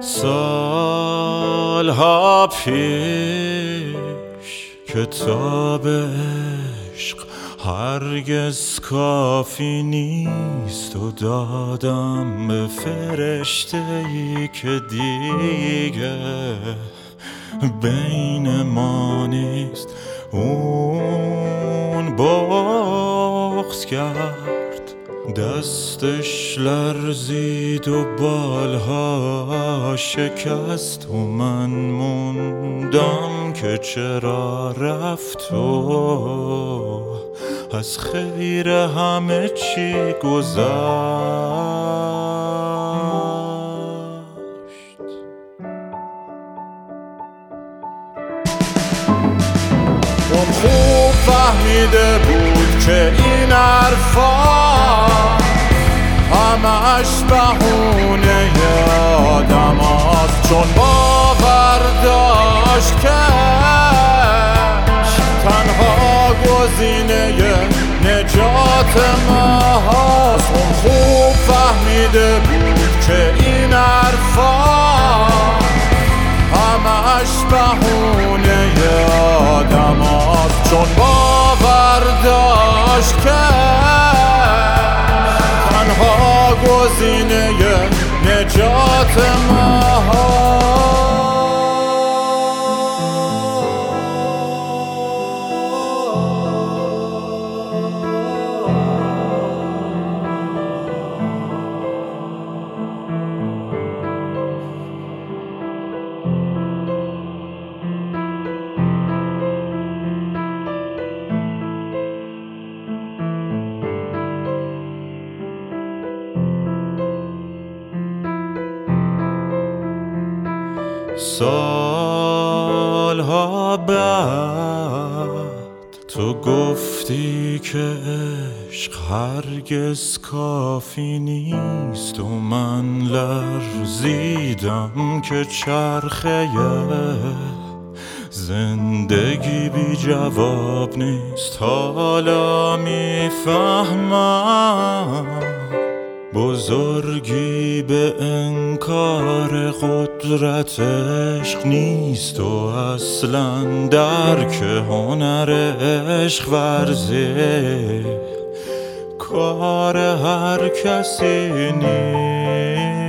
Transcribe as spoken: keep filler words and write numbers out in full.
سالها پیش کتاب عشق هرگز کافی نیست و دادم به فرشته‌ای که دیگه بین ما نیست. اون بغض کرد، دستش لرزید و بالها شکست و من موندم که چرا رفت و از خیر همه چی گذشت. اون خوب فهمیده بود که این حرفا همش بهونه آدم هست، چون باور داشت که تنها گزینه نجات ما هست. اون خوب فهمیده بود که این حرفا همش بهونه آدم هست، چون باور داشت که تنها گزینه نجات ما سالها بعد تو گفتی که عشق هرگز کافی نیست و من لرزیدم که چرخه زندگی بی جواب نیست. حالا میفهمم بزرگی به انکار قدرت عشق نیست و اصلا درک هنر عشق ورزی کار هر کسی نیست.